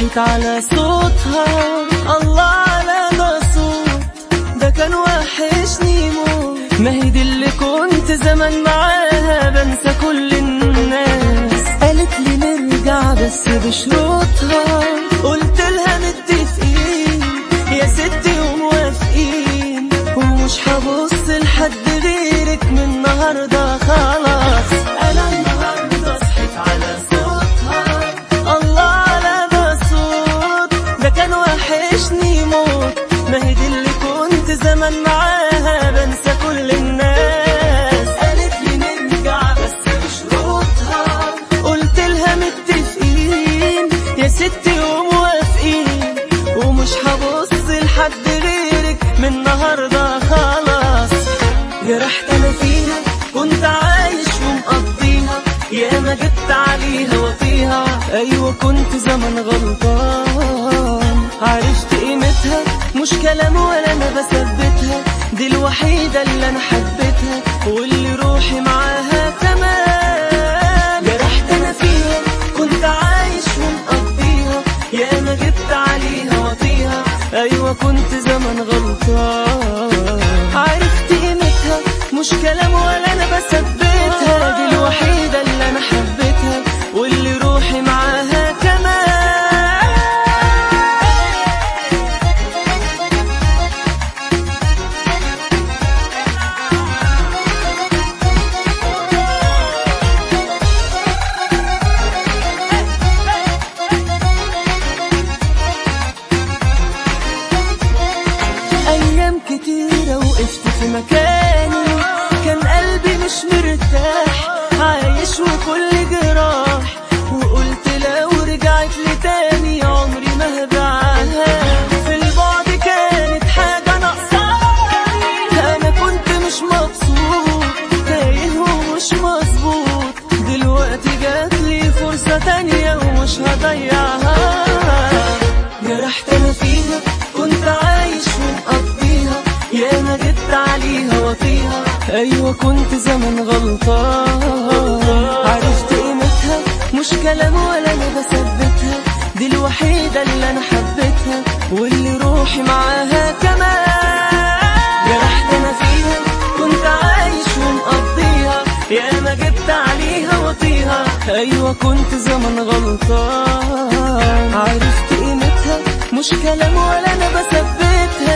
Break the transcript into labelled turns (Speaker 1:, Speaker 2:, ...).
Speaker 1: صحيت على صوتها، الله على ده صوت، ده كان وحشني موت. ما هي دي اللي كنت زمان معاها بنسى كل الناس. قالت لي نرجع بس بشروطها، قلت لها متفقين يا ستي وموافقين، ومش هبص لحد غيرك من النهارده خلاص. انا النهارده صحيت على صوتها، الله على ده صوت، ده كان وحشني موت. ما هي دي اللي كنت زمان معاها بنسى كل الناس. قالت لي نرجع بس بشروطها، قلت لها متفقين يا ستي وموافقين، ومش هبص لحد غيرك من النهارده خلاص. جرحت انا فيها كنت عايش ومقضيها، يا ما جبت عليها وطيها. ايوه كنت زمان غلطان، عرفت قيمتها مش كلام ولا انا بثبتها. دي الوحيدة اللي انا حبيتها واللي روحي معاها كمان. جرحت انا فيها كنت عايش ومقضيها، يا ما جبت عليها وطيها. ايوه كنت زمان غلطان، عرفت قيمتها مش كلام ولا انا بثبتها. دي الوحيدة اللي انا حبيتها واللي روحي معاها كمان. ايام كتيرة وقفت في مكاني، كان قلبي مش مرتاح، عايش وكل جراح. وقلت لو رجعت لي تاني عمري ما هبيعها. في البعد كانت حاجة ناقصاني، انا كنت مش مبسوط، تايه ومش مظبوط. دلوقتي جات لي فرصة تانية ومش هضيعها. جرحت انا فيها كنت عايش ومقضيها، يا ما جبت عليها وطيها. ايوه كنت زمان غلطان، عرفت قيمتها مش كلام ولا انا بثبتها. دي الوحيدة اللي انا حبيتها واللي روحي معاها كمان. جرحت انا فيها كنت عايش ومقضيها، يا ما جبت عليها وطيها. ايوه كنت زمان غلطان، عرفت قيمتها مش كلام ولا انا بثبتها.